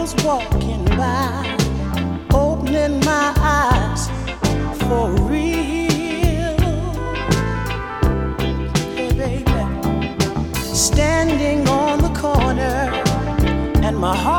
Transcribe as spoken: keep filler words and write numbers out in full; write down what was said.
was walking by, opening my eyes for real. Hey, baby, standing on the corner, and my heart